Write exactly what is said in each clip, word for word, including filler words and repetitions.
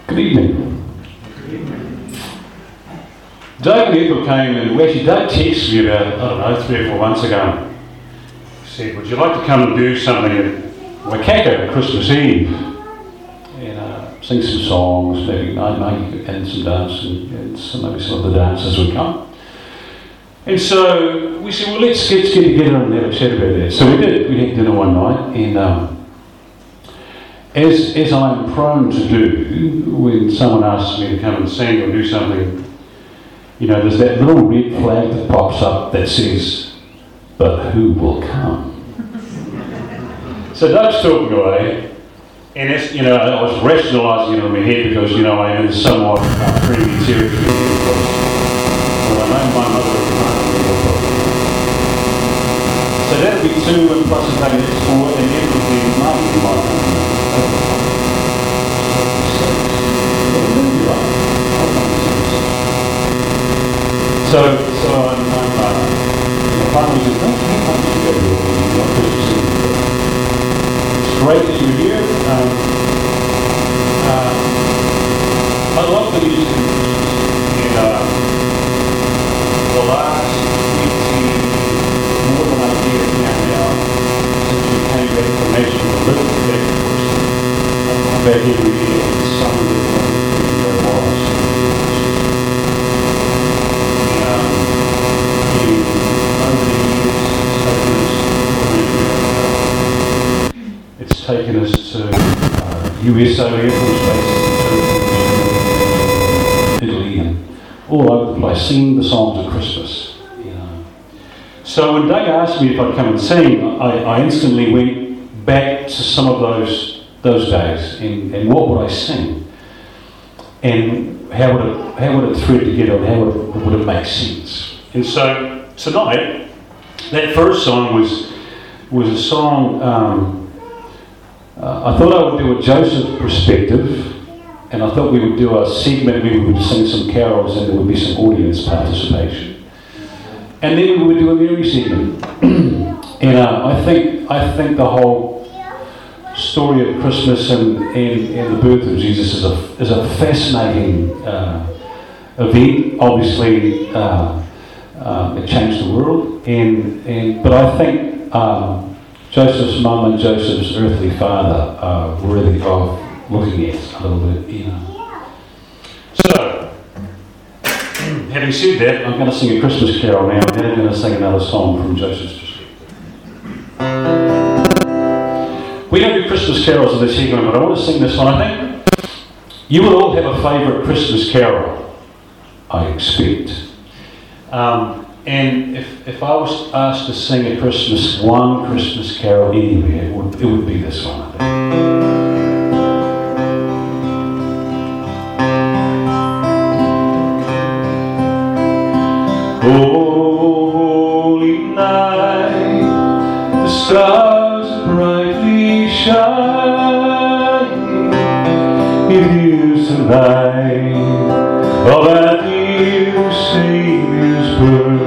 Good evening. Doug and Ethel came, and well, actually Doug texted me about, I don't know, three or four months ago. He said, would you like to come and do something at Waikato at Christmas Eve? And uh, sing some songs, maybe, maybe and some dance, and, and some, maybe some of the dancers would come. And so we said, well, let's, let's get together and have a chat about that. So we did. We had dinner one night, and um, as as I'm prone to do, when someone asks me to come and sing or do something, you know, there's that little red flag that pops up that says, but who will come? So Doug's talking away, and it's, you know, I was rationalising it in my head because, you know, I'm in somewhat uh, previous territory because, well, I know my mother is not so that would be two and plus a day, that's four, and then would be mum in my family. So, so I'm, I'm uh, my family says, don't you have much to go to on Christmas Eve? It's great that you're here. Um, uh, I love the music of Christmas. And uh, the last twenty, more than a year now, since we came back from Nation, a little bit back to Christmas, I come back every year and summer the one was. It's taken us to uh, U S A Air Force bases, Italy, and all over the place, singing the songs of Christmas. You know. So when Doug asked me if I'd come and sing, I, I instantly went back to some of those those days, and, and what would I sing, and how would it how would it thread together, and how would it, would it make sense? And so tonight, that first song was was a song. Um, Uh, I thought I would do a Joseph perspective, and I thought we would do a segment where we would sing some carols and there would be some audience participation. And then we would do a Mary segment. and uh, I think I think the whole story of Christmas and, and, and the birth of Jesus is a, is a fascinating uh, event. Obviously, uh, uh, it changed the world, and, and but I think um, Joseph's mum and Joseph's earthly father are worthy of looking at a little bit, you know. So, having said that, I'm going to sing a Christmas carol now, and then I'm going to sing another song from Joseph's perspective. We don't do Christmas carols in this segment, but I want to sing this one. I think you will all have a favourite Christmas carol, I expect. Um, And if, if I was asked to sing a Christmas, one Christmas carol anywhere, it would, it would be this one, I think. Holy night, the stars brightly shining. It is the night of our dear Saviour's birth.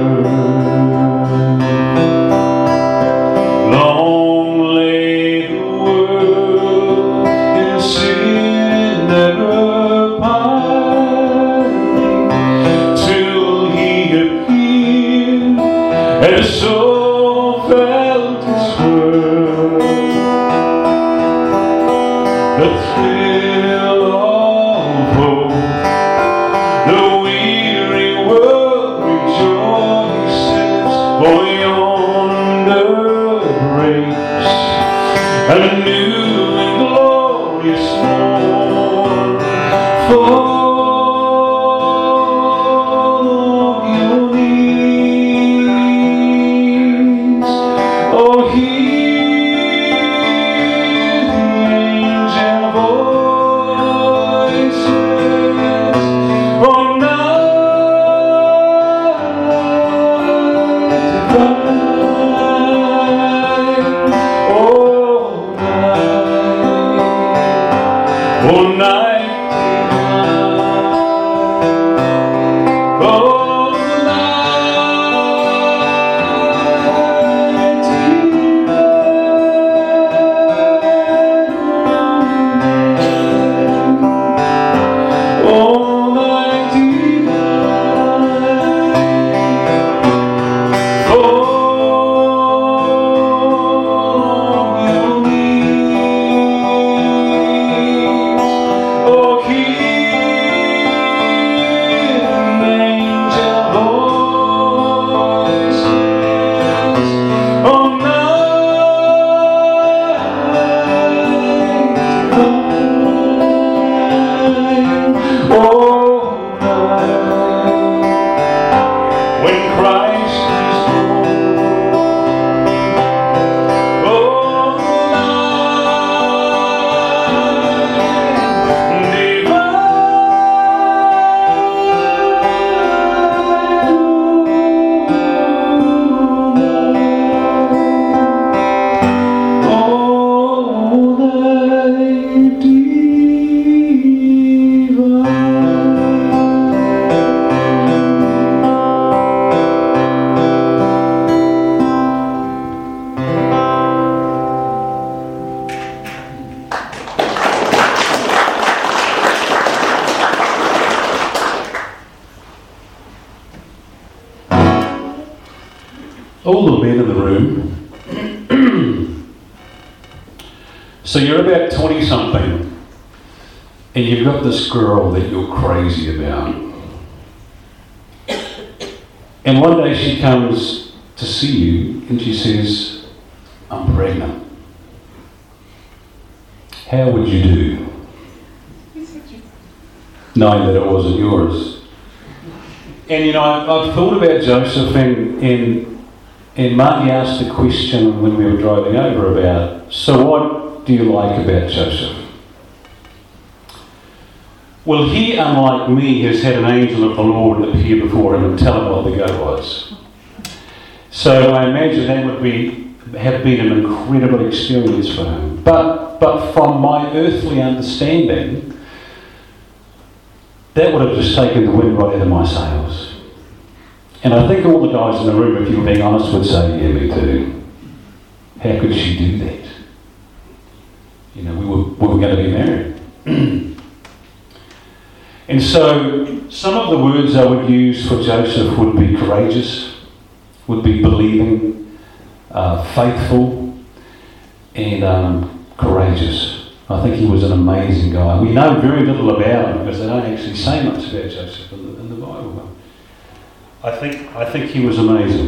all the men in the room. So you're about twenty-something, and you've got this girl that you're crazy about. And one day she comes to see you, and she says, I'm pregnant. How would you do? Knowing that it wasn't yours. And you know, I've, I've thought about Joseph, and, and, and Marty asked a question when we were driving over about, so what do you like about Joseph? Well, he, unlike me, has had an angel of the Lord appear before him and tell him what the go was. So I imagine that would be have been an incredible experience for him. But but from my earthly understanding, that would have just taken the wind right out of my sails. And I think all the guys in the room, if you were being honest, would say, yeah, me too. How could she do that? You know, we were, we were going to be married. And so some of the words I would use for Joseph would be courageous, would be believing, uh, faithful, and um, courageous. I think he was an amazing guy. We know very little about him because they don't actually say much about Joseph in the, in the Bible. I think I think he was amazing.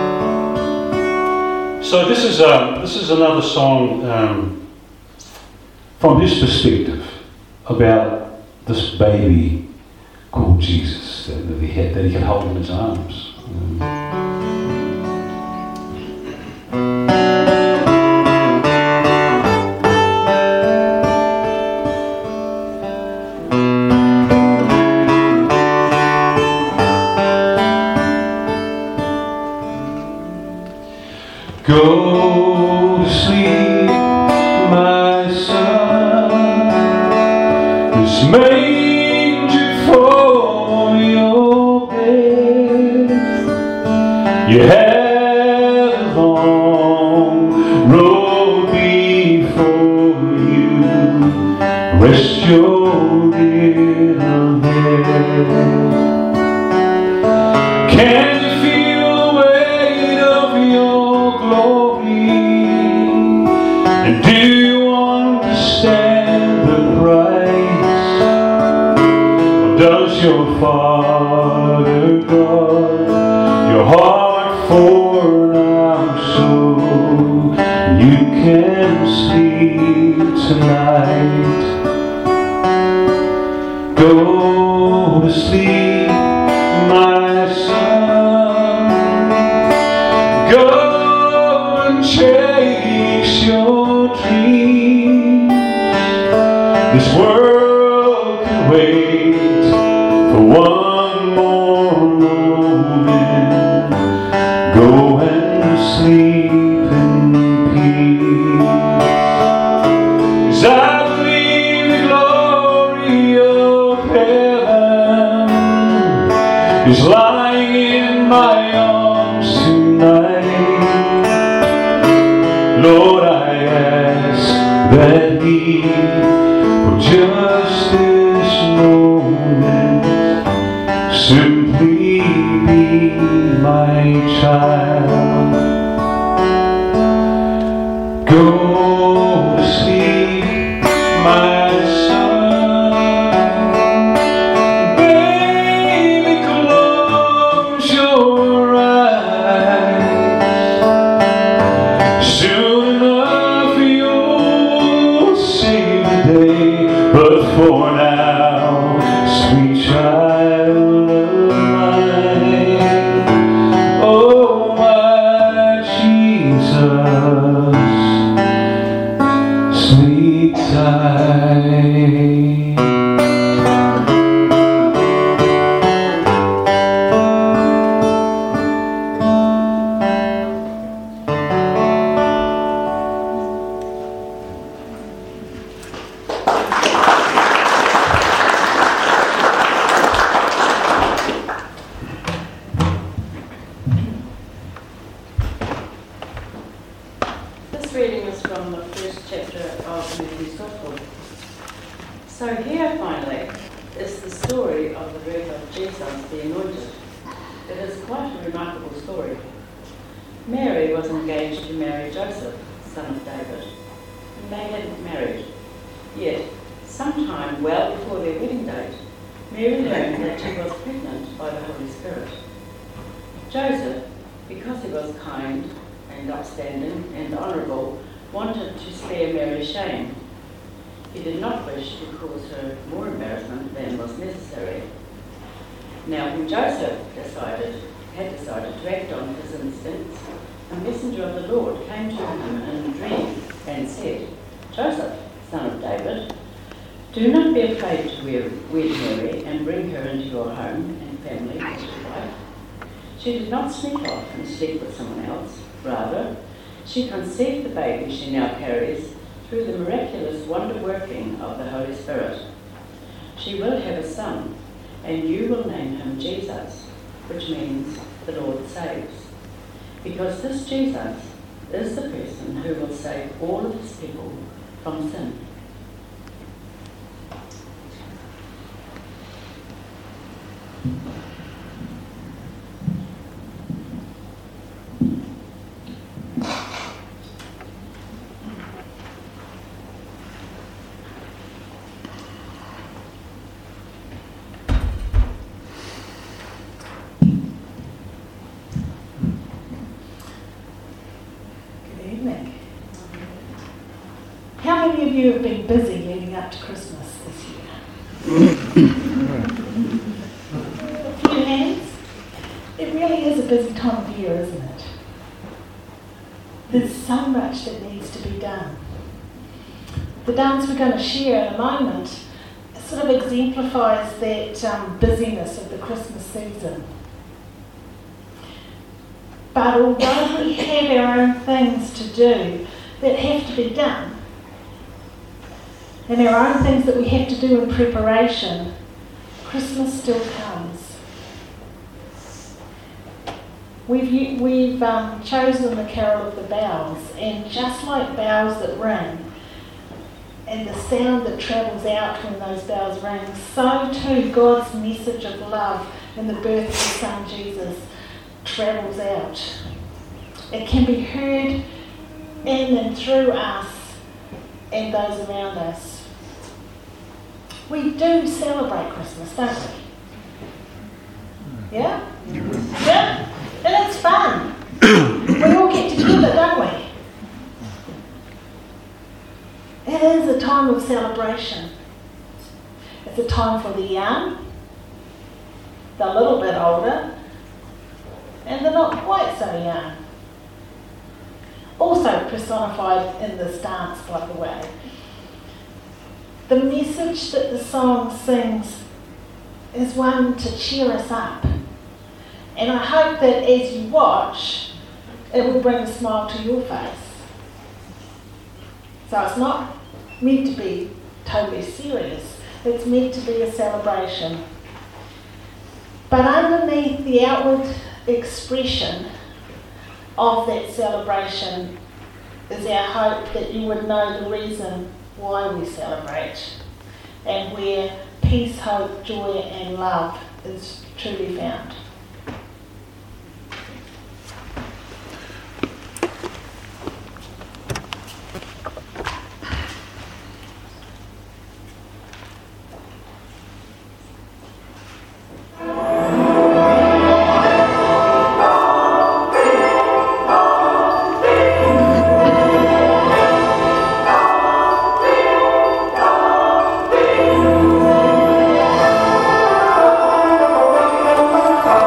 So this is uh, this is another song um, from his perspective about this baby called Jesus that, that he had, that he could hold in his arms. Um, Go to sleep, my son. This manger for your bed. You have a long road before you. Rest your little head. Can you feel the weight of your glory? And do you understand the price? Or does your Father God your heart for now so you can sleep tonight? Go to sleep, my son. Go and chase your dreams. This world can wait for one more moment. Go and sleep in peace. 'Cause I believe the glory of heaven is lying in my arms tonight. Lord, I ask that He, for just this moment, simply be my child. Go to sleep, my son. Baby, close your eyes. Soon enough you'll see the day. But for now, sweet child of mine, oh my Jesus, sleep tight. This reading is from the first chapter of Matthew's Gospel. So here, finally, is the story of the birth of Jesus, the Anointed. It is quite a remarkable story. Mary was engaged to marry Joseph, son of David, and they hadn't married. Yet, sometime well before their wedding date, Mary learned that she was pregnant by the Holy Spirit. Joseph, because he was kind and upstanding and honourable, wanted to spare Mary shame. He did not wish to cause her more embarrassment than was necessary. Now, when Joseph decided, had decided to act on his instincts, a messenger of the Lord came to him in a dream and said, "Joseph, son of David, do not be afraid to wed Mary and bring her into your home and family as your wife. She did not sneak off and sleep with someone else. Rather, she conceived the baby she now carries through the miraculous wonder-working of the Holy Spirit. She will have a son, and you will name him Jesus, which means the Lord saves. Because this Jesus is the person who will save all of his people from sin." How many of you have been busy leading up to Christmas this year? A few hands? It really is a busy time of year, isn't it? There's so much that needs to be done. The dance we're going to share in a moment sort of exemplifies that um, busyness of the Christmas season. But although we have our own things to do that have to be done, and our own things that we have to do in preparation, Christmas still comes. We've, we've um, chosen the Carol of the Bells, and just like bells that ring, and the sound that travels out when those bells ring, so too God's message of love in the birth of His Son Jesus travels out. It can be heard in and through us and those around us. We do celebrate Christmas, don't we? Yeah? Yeah? And it's fun. We all get together, don't we? It is a time of celebration. It's a time for the young, the little bit older, and the not quite so young. Also personified in this dance, by the way. The message that the song sings is one to cheer us up. And I hope that as you watch, it will bring a smile to your face. So it's not meant to be totally serious. It's meant to be a celebration. But underneath the outward expression of that celebration is our hope that you would know the reason why we celebrate and where peace, hope, joy and love is truly found. Thank you.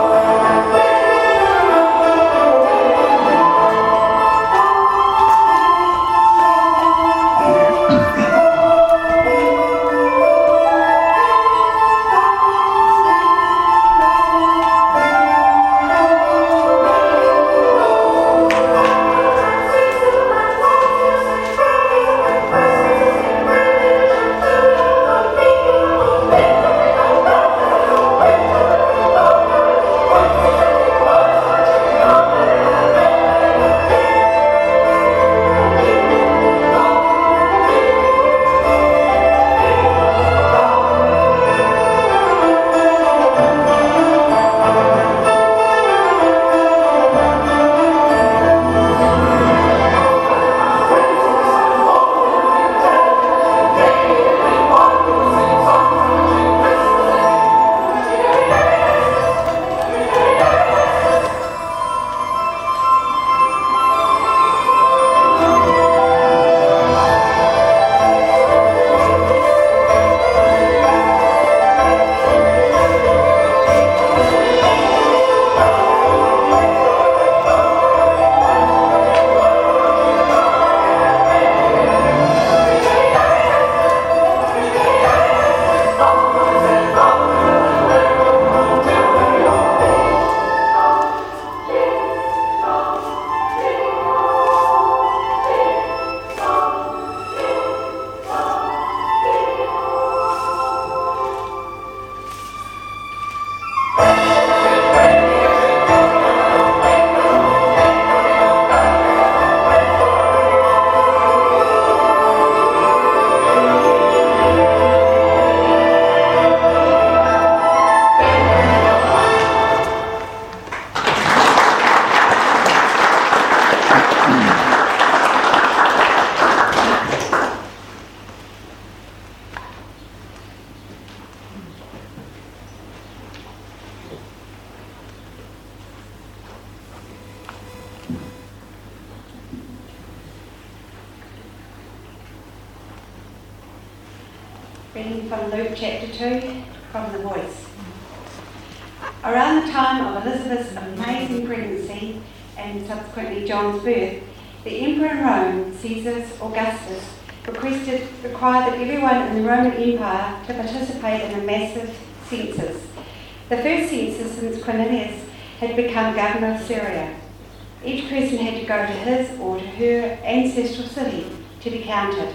Reading from Luke chapter two, from The Voice. Around the time of Elizabeth's amazing pregnancy and subsequently John's birth, the Emperor in Rome, Caesar Augustus, requested, required that everyone in the Roman Empire to participate in a massive census. The first census since Quirinius had become governor of Syria. Each person had to go to his or to her ancestral city to be counted.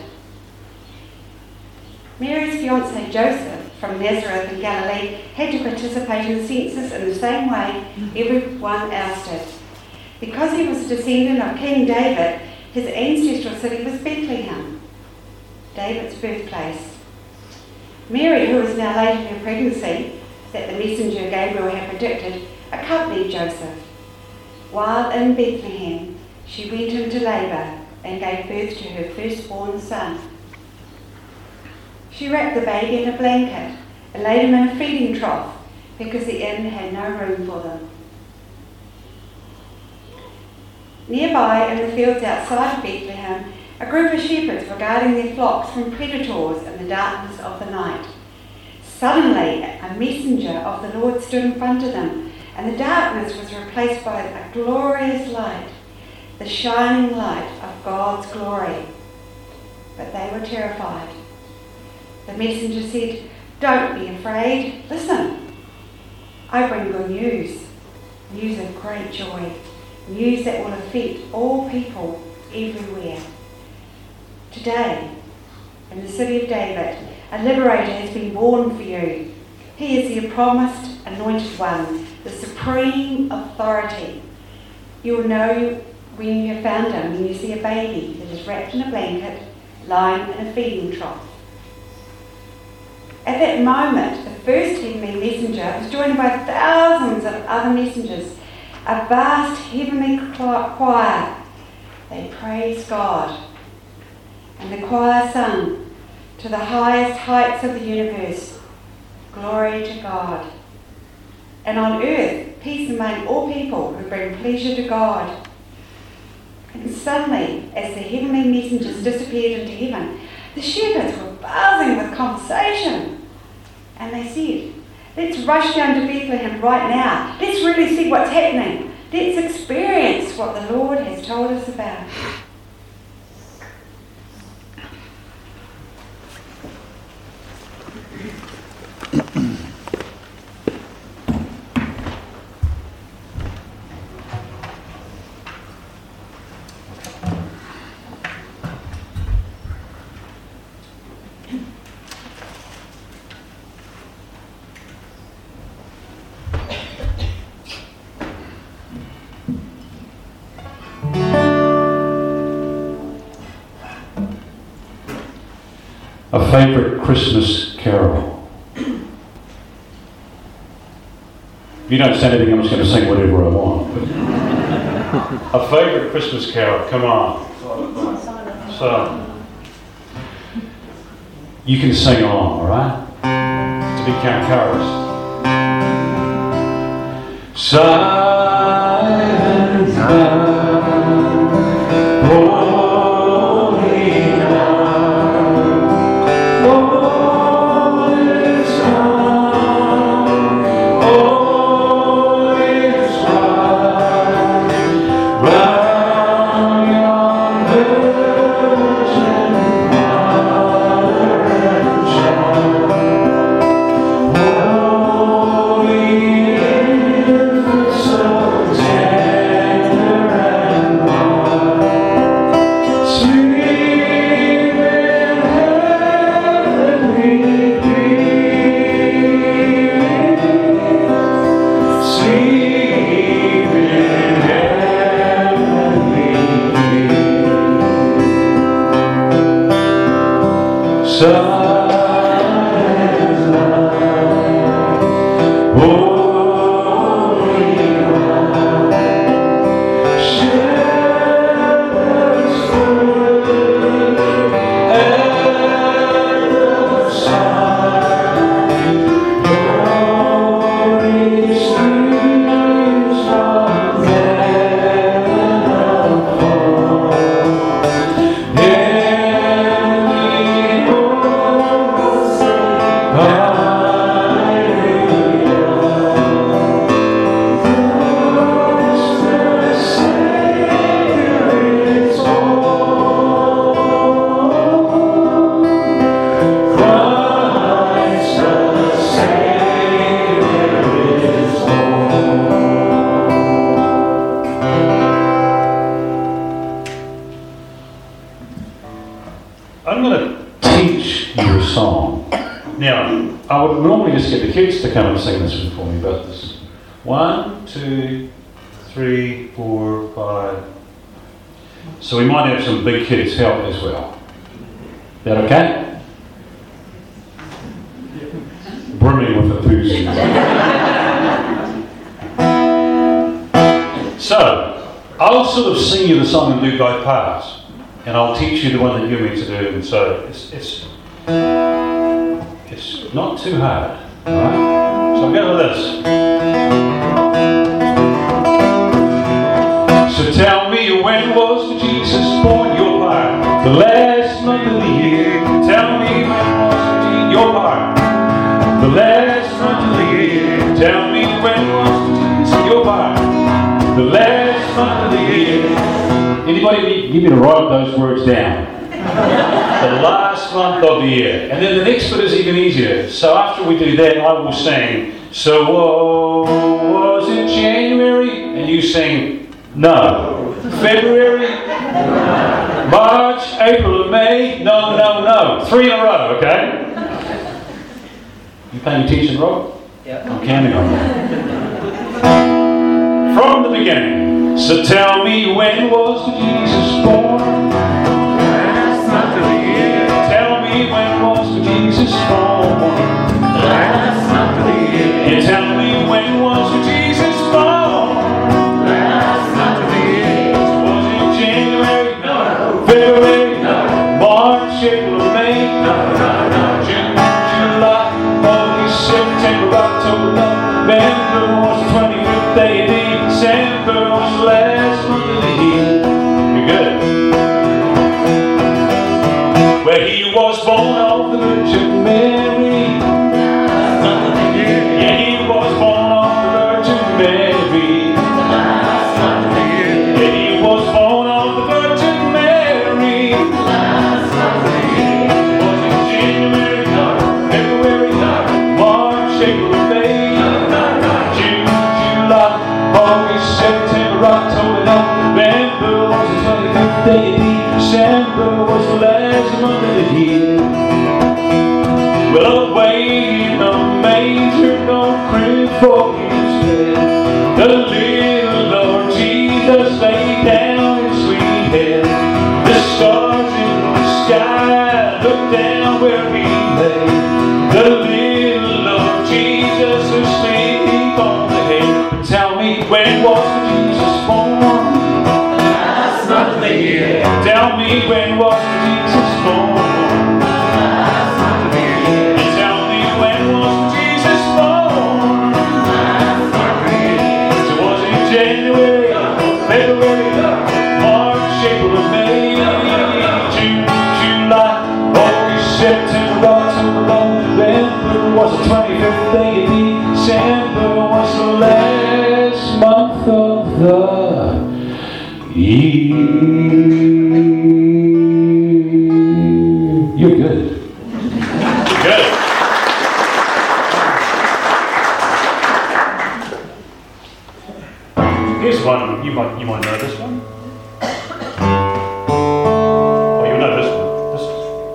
Mary's fiancé Joseph from Nazareth in Galilee had to participate in the census in the same way everyone else did. Because he was a descendant of King David, his ancestral city was Bethlehem, David's birthplace. Mary, who was now late in her pregnancy, that the messenger Gabriel had predicted, accompanied Joseph. While in Bethlehem, she went into labour and gave birth to her firstborn son. She wrapped the baby in a blanket and laid him in a feeding trough because the inn had no room for them. Nearby, in the fields outside of Bethlehem, a group of shepherds were guarding their flocks from predators in the darkness of the night. Suddenly, a messenger of the Lord stood in front of them, and the darkness was replaced by a glorious light, the shining light of God's glory. But they were terrified. The messenger said, "Don't be afraid. Listen, I bring good news, news of great joy, news that will affect all people everywhere. Today, in the city of David, a liberator has been born for you. He is the promised anointed one, the supreme authority. You will know when you have found him when you see a baby that is wrapped in a blanket, lying in a feeding trough." At that moment, the first heavenly messenger was joined by thousands of other messengers, a vast heavenly choir. They praised God. And the choir sung, "To the highest heights of the universe, glory to God. And on earth, peace among all people who bring pleasure to God." And suddenly, as the heavenly messengers disappeared into heaven, the shepherds were buzzing with conversation. And they said, "Let's rush down to Bethlehem right now. Let's really see what's happening. Let's experience what the Lord has told us about." A favourite Christmas carol. If you don't say anything, I'm just going to sing whatever I want. But a favourite Christmas carol, come on. So, you can sing along, alright? To be count chorus. Silent night, holy night, all is calm, all is right, round yon virgin mother and child, holy infant so tender. I would normally just get the kids to come and sing this one for me, but this one, two, three, four, five. So we might have some big kids help as well. Is that okay? Brimming with enthusiasm. So, I'll sort of sing you the song and do both parts, and I'll teach you the one that you need to do. And so it's it's it's not too hard, all right? So I'll go with this. So tell me, when was Jesus born? Your part. The last month of the year. Tell me, when was your part? The last month of the year. Tell me, when was Jesus your part? The last month of the year. Anybody give me to write those words down? The last month of the year. And then the next bit is even easier. So after we do that, I will sing, so oh, was it January? And you sing, no. February? March, April, and May? No, no, no. Three in a row, okay? You paying attention, Rob? Yeah. I'm counting on you. From the beginning. So tell me, when was Jesus born? Last month of the year. Tell me, when was Jesus born? Last month of the year. Yeah, tell me, when was Jesus born? Last month of the year. Was it January? No. February? No. March, April, May? No, no, no. June, July, August, September, October, November was the twenty-fifth day of the December was the last month of the year. You're good. Where he was born of the Virgin Mary. Last month of the year. Yeah, he was born of the Virgin Mary. Last month of the year. Yeah, he was born of the Virgin Mary. Last month of the year. Was it January? No. February? No. March, April, May? No, no, no. June, July, August, September, October, November was the twenty-fifth day of December was the last month of the year. Well, away in a manger, no crib for his bed, the little Lord Jesus laid down his sweet head. The stars in the sky looked down where he lay. The little Lord Jesus was asleep on the hay. But tell me, when was Jesus born? Last month of the year. Tell me, when was Jesus born? Last month of the year. And tell me, when was Jesus born? Last month of the year. So was it January, February, March, April, and May, June, July, August, September, October, November was the twenty-fifth day of December was the last month of the year. You're good. Good. Here's one. You might you might know this one. Oh, you know this one. This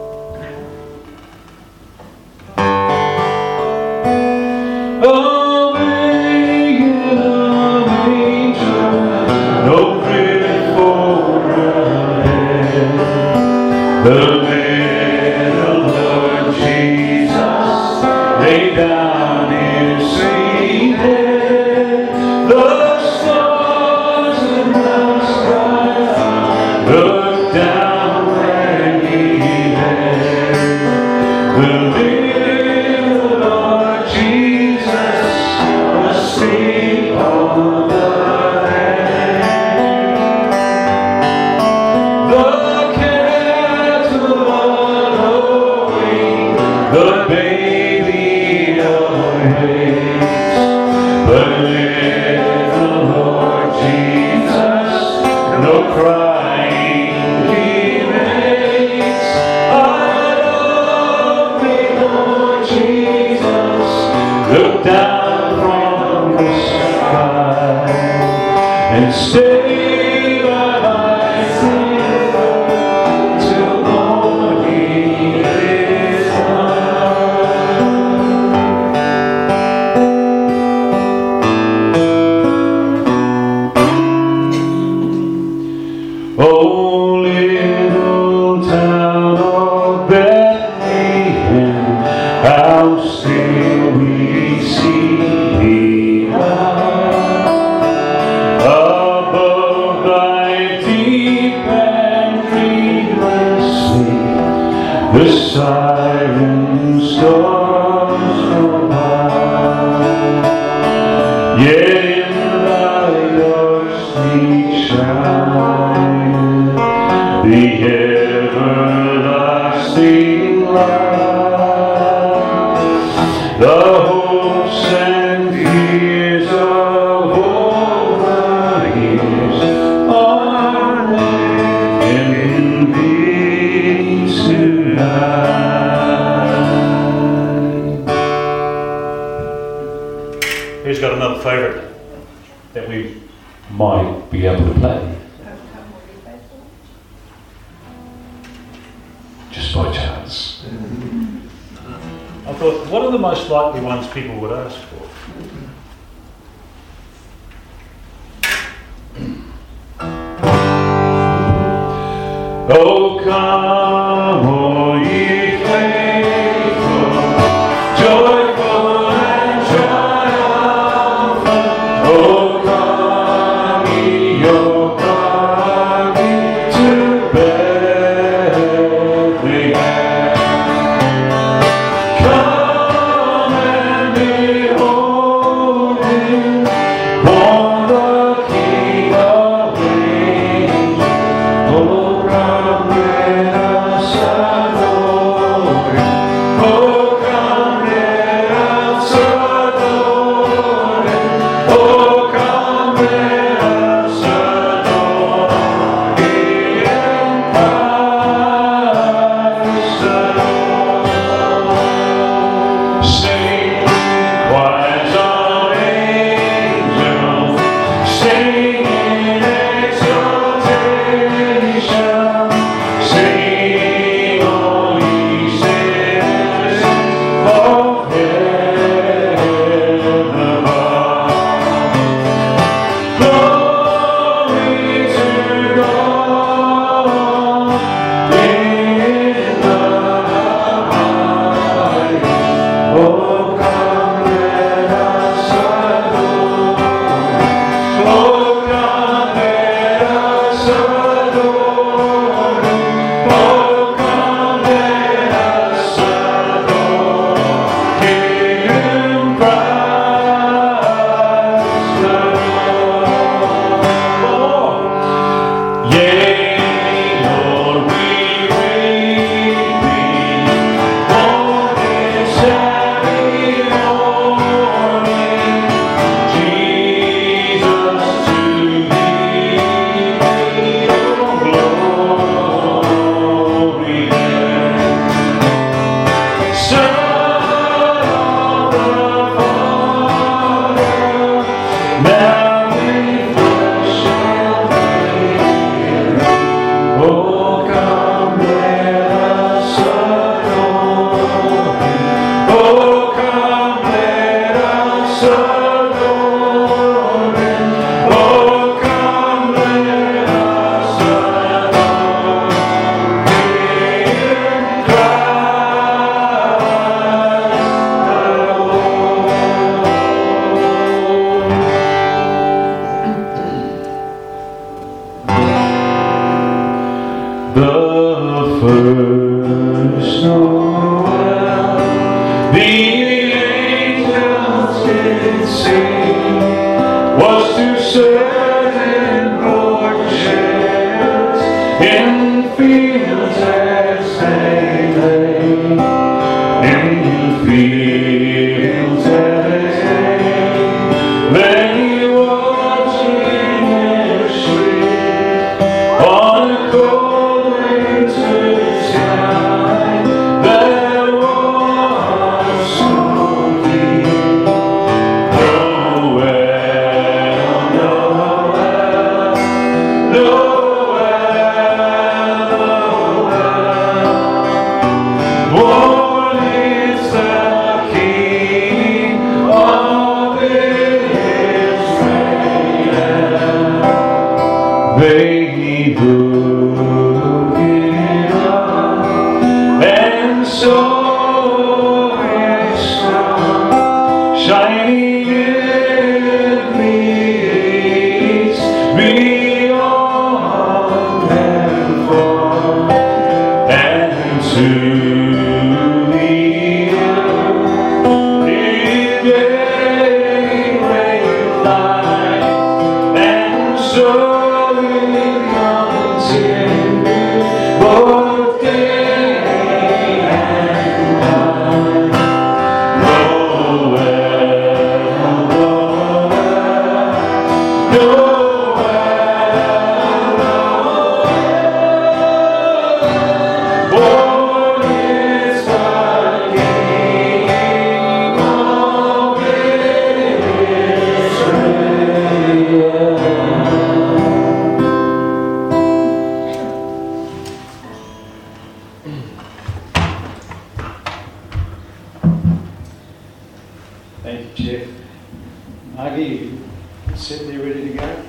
Oh, making a manger, no crib for a bed. The little Lord Jesus laid down his sweet head. The stars in the sky looked down where he lay. The little Lord Jesus asleep on the hay. The cattle are lowing, the baby awaits, but little Lord Jesus, no crying he makes. I love me, Lord Jesus, look down from the sky and stay by my side till morning is done. the hopes and fears of all the years are laid in peace tonight. Who's got another favourite that we might be able to play? Just by chance. I thought, what are the most likely ones people would ask for? Oh, come, all ye faithful, joyful and triumphant. Oh, come, ye yoke army to Bethlehem. Come and behold him, born the King of Kings. Oh, come let us adore him. Oh, come let us adore him. Oh, come let us adore him. Christ adore. Sing, choirs of angels, sing in exaltation. Sing, all ye citizens of heaven above. Glory to God in the highest. Oh, come let us adore. Oh, come let us adore him. Oh, come let us adore him. Christ adore. Yea, Lord, we greet thee. Morning, Saturday morning, Jesus, to thee oh, glory then. Son of the Father, now in flesh and blood. Oh, come let us adore him. Oh, come let us adore him. Oh, come let us adore him. The first Noel, the angels did sing, was to certain portions in fields as they lay, in fields as they lay, watching their street on a cold winter's night. There was snow deep. Noel, Noel, Noel, born is the King of Israel. They looked it up and saw his sun shining in the east beyond and far, and to the earth it gave great light, and so it continued both day and night. Thank you, Jeff. Margie, you set there ready to go?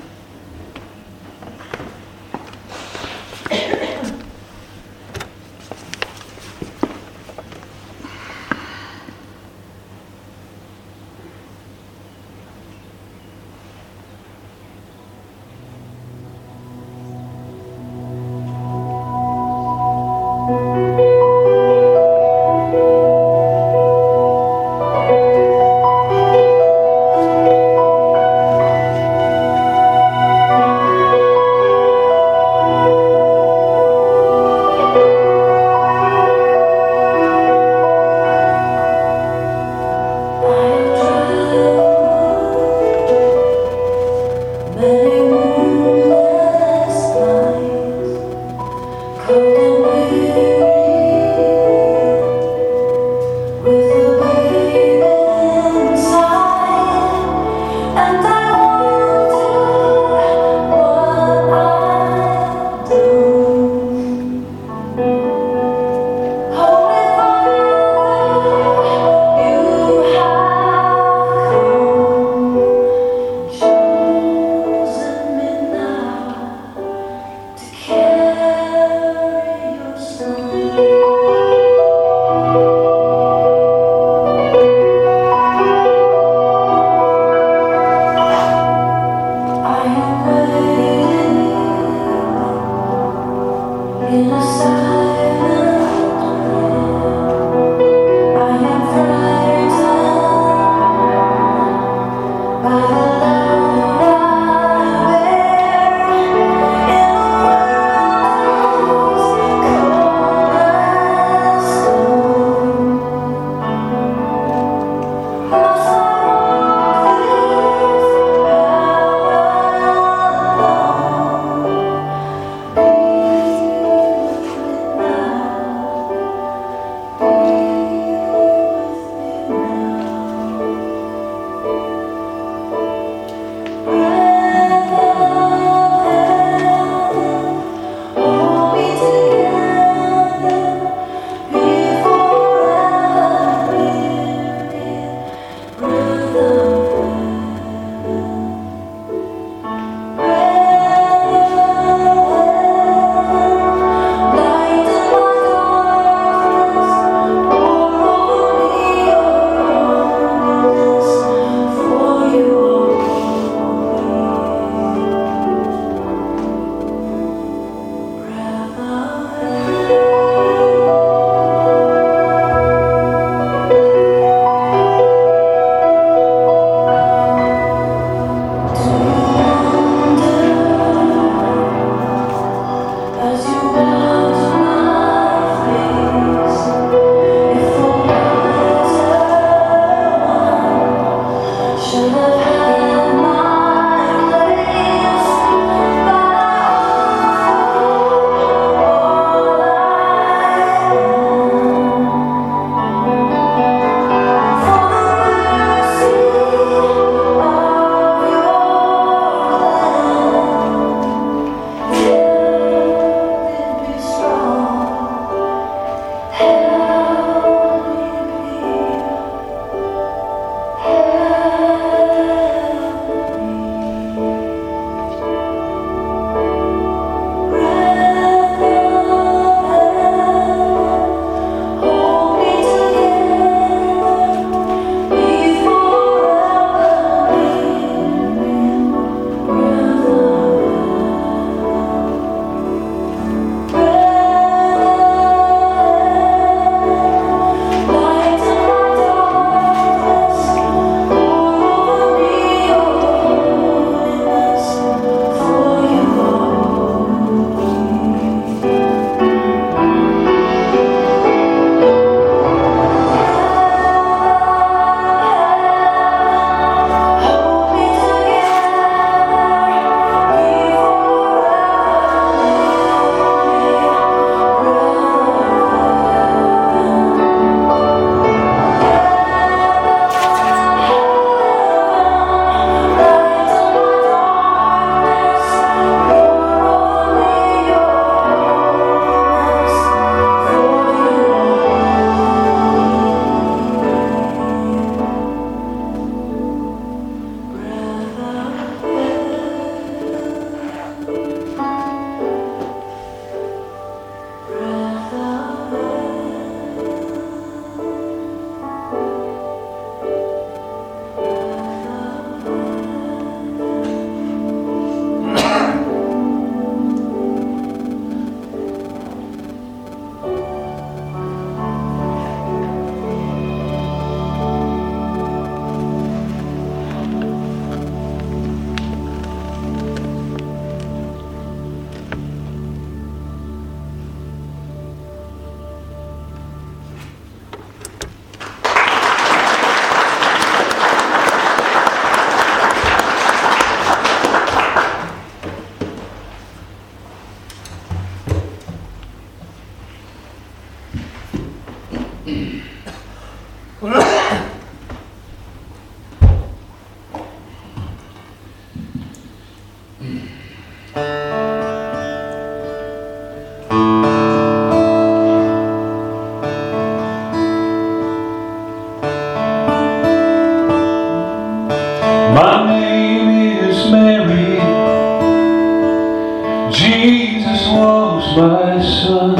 my son.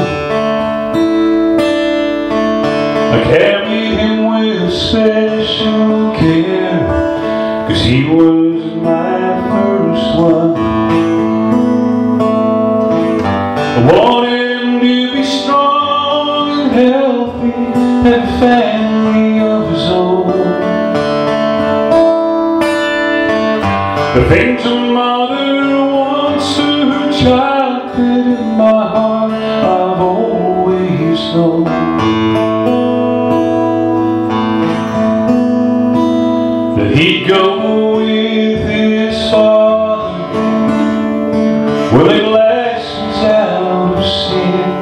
I carried him with special care, 'cause he was my first one. I wanted him to be strong and healthy, have a family of his own. The things a mother wants to her child, that in my heart I've always known. That he'd go with his father when at last he's out of sin.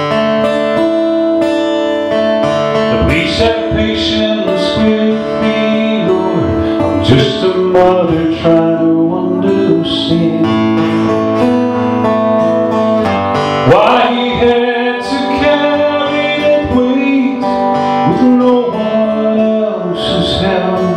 But please have patience with me, Lord. I'm just a mother trying to understand why he had to carry that weight with no one else's help.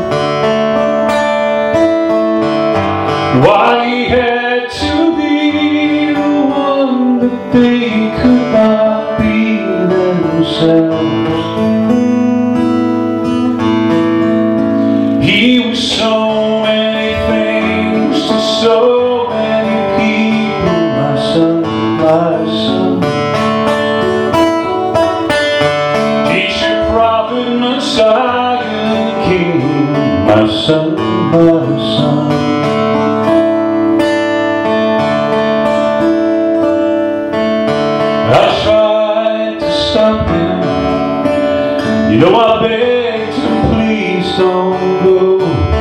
Why he had to be the one that they could not be themselves. He was so many things to so many people, my son, my son. Teacher, prophet, Messiah, and King, my son, my son. I tried to stop him. You know I begged him, please don't go.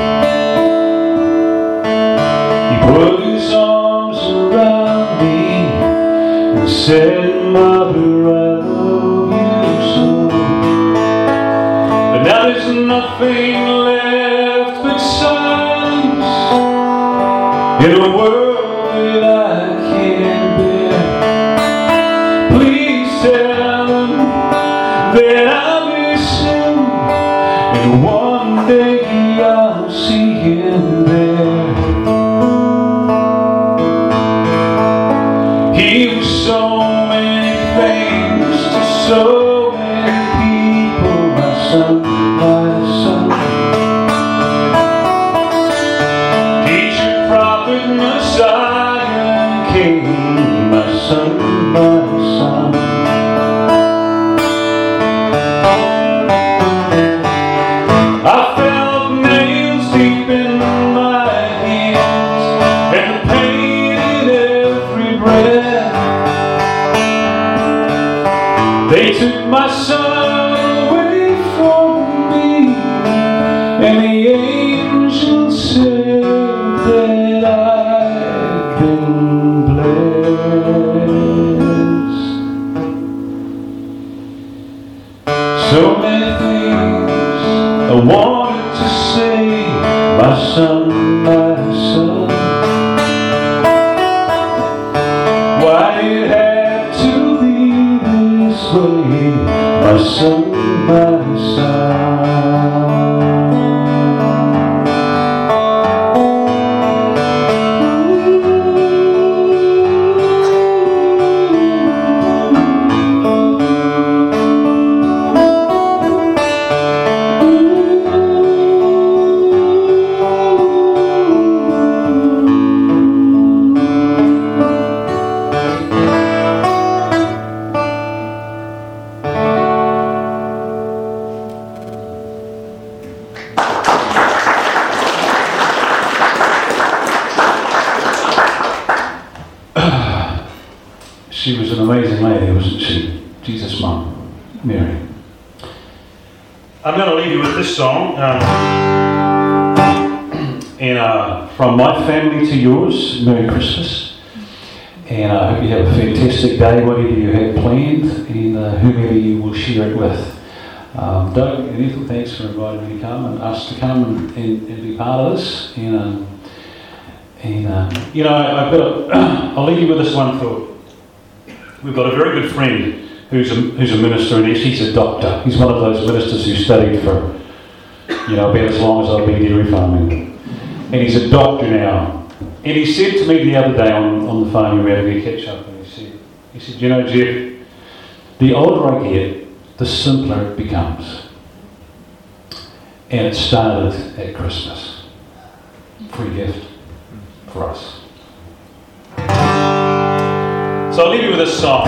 He put his arms around me and said, Mother, I love you so. But now there's nothing left but silence in a world that I can't bear. Please tell him that I miss him, and one day I'll see him there. He was so many things to so many people, my son, my son. Teacher, prophet, Messiah, King, my son, my son. I felt nails deep in my hands and the pain in every breath. They took my son away from me, and the angels said that I've been blessed. So many things I wanted to say, my son, my son. Why it had to be this way, my son, my son. She was an amazing lady, wasn't she? Jesus' mum, Mary. I'm going to leave you with this song. Um, and uh, from my family to yours, Merry Christmas. And I hope you have a fantastic day, whatever you have planned, and uh, whomever you will share it with. Um, Doug and Ethel, thanks for inviting me to come and us to come and, and, and be part of this. And, um, and um, you know, I've got a, I'll leave you with this one thought. We've got a very good friend who's a, who's a minister, and he's a doctor. He's one of those ministers who studied for, you know, about as long as I've been dairy farming. And he's a doctor now. And he said to me the other day on, on the phone, we were having a catch up, and he said, He said, you know, Jeff, the older I get, the simpler it becomes. And it started at Christmas. Free gift for us. So I'll leave you with this song.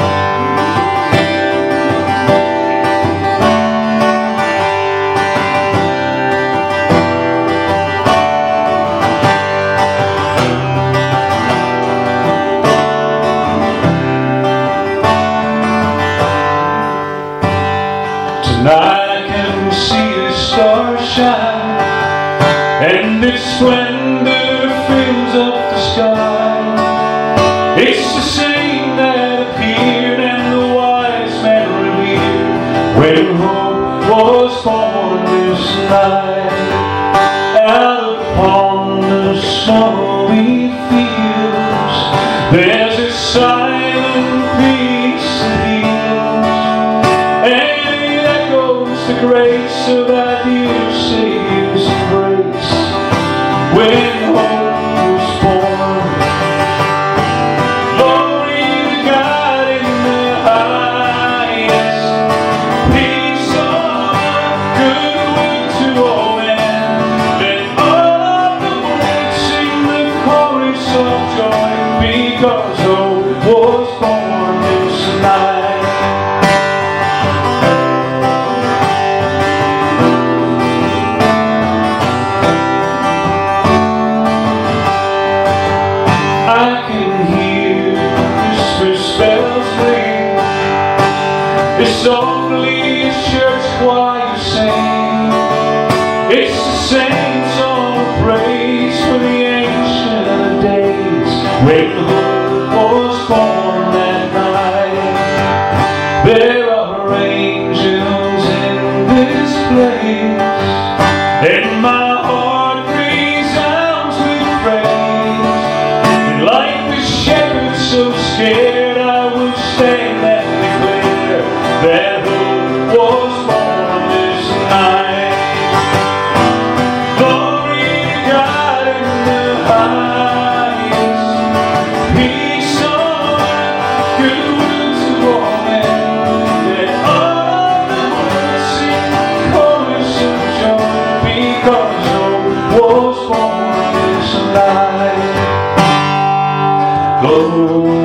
Tonight I can see the stars shine, and its splendor fills up the sky. It's the same that appeared and the wise man revealed when hope was born this night. Out upon the snowy fields, there's a silent peace that heals, and it echoes the grace of our dear Savior's grace when hope was born. Glory to God in the highest, peace on earth, goodwill to all men. Let all the world sing the chorus of joy, because hope was born this night. I can hear Christmas bells ring, it's softly a church choir sing. It's the same song of praise for the ancient of days when hope was born that night. There are angels in this place, and my heart resounds with praise. And like the shepherd so scared, I would stand and declare that hope was born this night. Glory to God in the highest, peace on earth, goodwill to all men. Let all the world sing the chorus of joy, because hope was born this night. Gloria,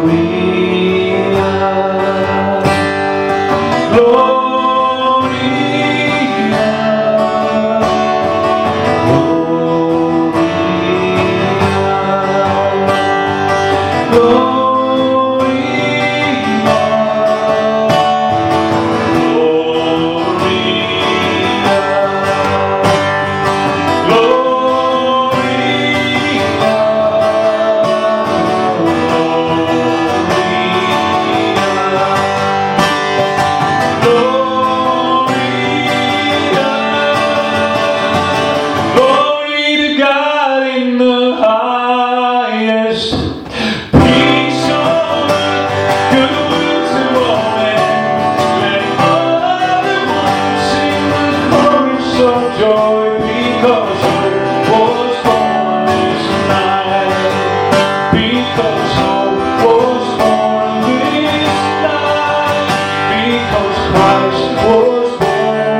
glory to God in the highest, peace on earth, goodwill to all men. Let all the world sing the chorus of joy, because hope was born this night. Because hope was born this night. Because Christ was born.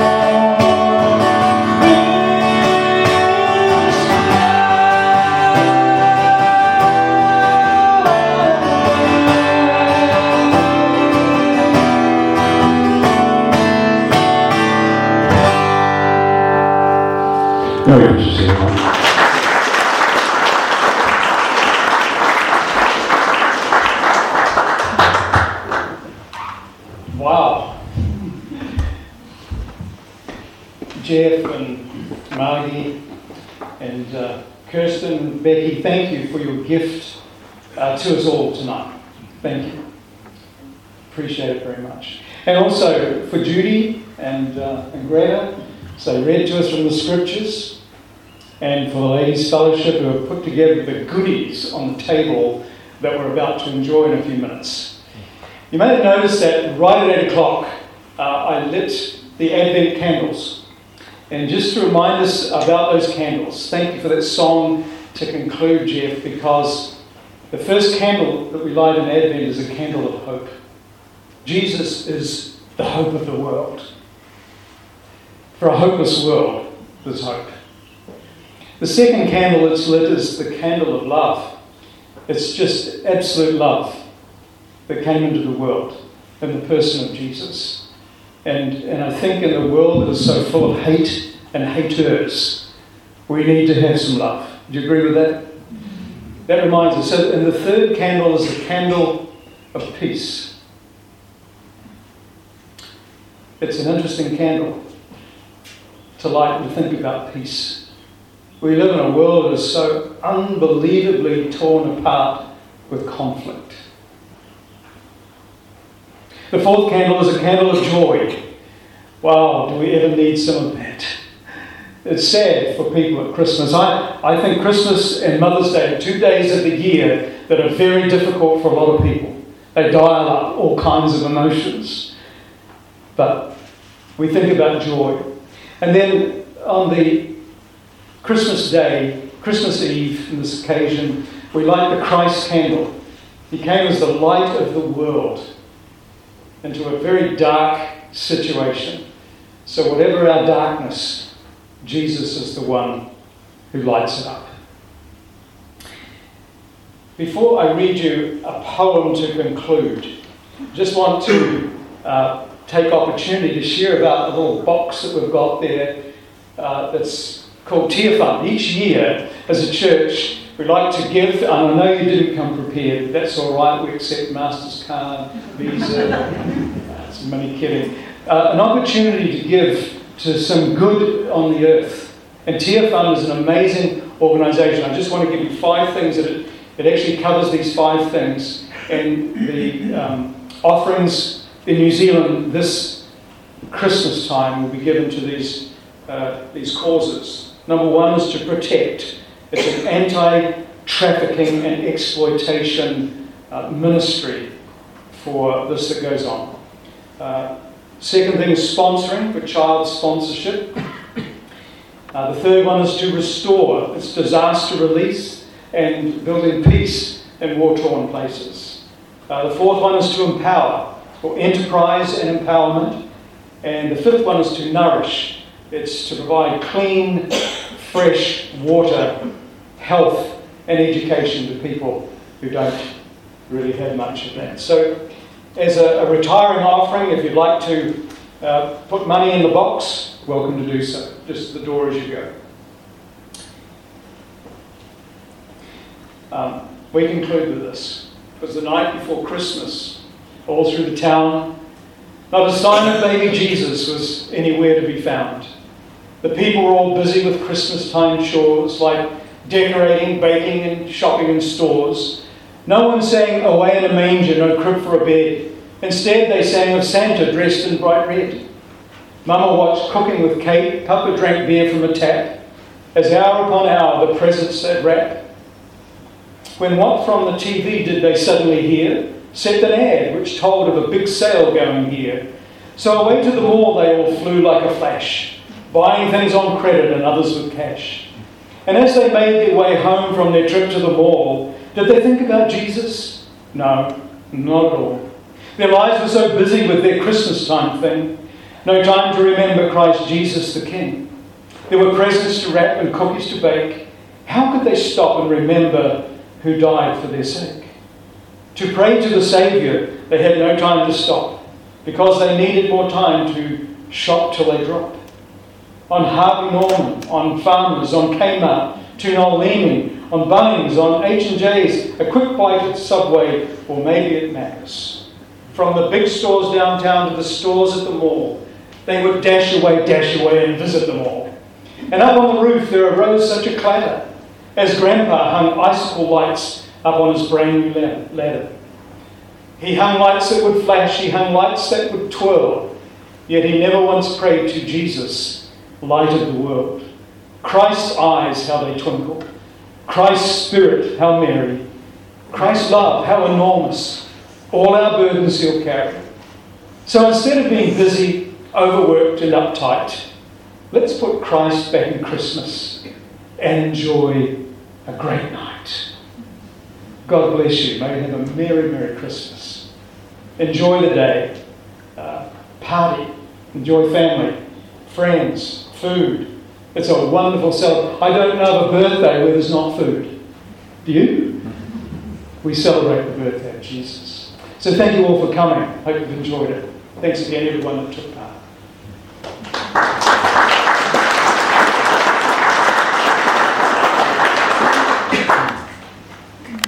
Merry Christmas, everyone. Wow. Jeff and Margie and uh, Kirsten and Becky, thank you for your gift uh, to us all tonight. Thank you. Appreciate it very much. And also for Judy and, uh, and Greta, so read to us from the scriptures, and for the Ladies' Fellowship who have put together the goodies on the table that we're about to enjoy in a few minutes. You may have noticed that right at eight o'clock uh, I lit the Advent candles. And just to remind us about those candles, thank you for that song to conclude, Jeff, because The first candle that we light in Advent is a candle of hope. Jesus is the hope of the world. For a hopeless world, there's hope. The second candle that's lit is the candle of love. It's just absolute love that came into the world in the person of Jesus. And, and I think in a world that is so full of hate and haters, we need to have some love. Do you agree with that? That reminds us. So, and the third candle is the candle of peace. It's an interesting candle to light and think about peace. We live in a world that is so unbelievably torn apart with conflict. The fourth candle is a candle of joy. Wow, do we ever need some of that? It's sad for people at Christmas. I, I think Christmas and Mother's Day are two days of the year that are very difficult for a lot of people. They dial up all kinds of emotions. But we think about joy. And then on the Christmas Day, Christmas Eve, on this occasion, we light the Christ candle. He came as the light of the world into a very dark situation. So whatever our darkness, Jesus is the one who lights it up. Before I read you a poem to conclude, I just want to uh, take opportunity to share about the little box that we've got there uh, that's called Tear Fund. Each year, as a church, we like to give, and I know you didn't come prepared, but that's all right. We accept Master's card, Visa, that's money kidding. Uh, an opportunity to give to some good on the earth. And Tear Fund is an amazing organisation. I just want to give you five things that it, it actually covers these five things. And the um, offerings in New Zealand this Christmas time will be given to these uh, these causes. Number one is to protect. It's an anti-trafficking and exploitation uh, ministry for this that goes on. Uh, second thing is sponsoring, for child sponsorship. Uh, the third one is to restore. It's disaster release and building peace in war-torn places. Uh, the fourth one is to empower, for enterprise and empowerment. And the fifth one is to nourish. It's to provide clean, fresh water, health and education to people who don't really have much of that. So as a, a retiring offering, if you'd like to uh, put money in the box, welcome to do so. Just the door as you go. Um, we conclude with this. It was the night before Christmas, all through the town. Not a sign of baby Jesus was anywhere to be found. The people were all busy with Christmas time chores like decorating, baking and shopping in stores. No one sang "Away in a Manger, no crib for a bed." Instead they sang of Santa dressed in bright red. Mama watched cooking with Kate, Papa drank beer from a tap, as hour upon hour the presents sat wrap. When what from the T V did they suddenly hear? Set an ad which told of a big sale going here. So away to the mall they all flew like a flash, buying things on credit and others with cash. And as they made their way home from their trip to the mall, did they think about Jesus? No, not at all. Their lives were so busy with their Christmas time thing, no time to remember Christ Jesus the King. There were presents to wrap and cookies to bake. How could they stop and remember who died for their sake? To pray to the Saviour, they had no time to stop, because they needed more time to shop till they drop. On Harvey Norman, on Farmers, on Kmart, to Noel Leeming, on Bunnings, on H and J's, a quick bite at Subway, or maybe at Macca's. From the big stores downtown to the stores at the mall, they would dash away, dash away and visit them all. And up on the roof there arose such a clatter, as Grandpa hung icicle lights up on his brand new ladder. He hung lights that would flash, he hung lights that would twirl, yet he never once prayed to Jesus, light of the world. Christ's eyes, how they twinkle. Christ's spirit, how merry. Christ's love, how enormous. All our burdens he'll carry. So instead of being busy, overworked and uptight, let's put Christ back in Christmas and enjoy a great night. God bless you. May you have a Merry, Merry Christmas. Enjoy the day. Uh, party. Enjoy family, friends, food. It's a wonderful celebration. I don't know of a birthday where there's not food. Do you? We celebrate the birthday of Jesus. So thank you all for coming. Hope you've enjoyed it. Thanks again, everyone that took part.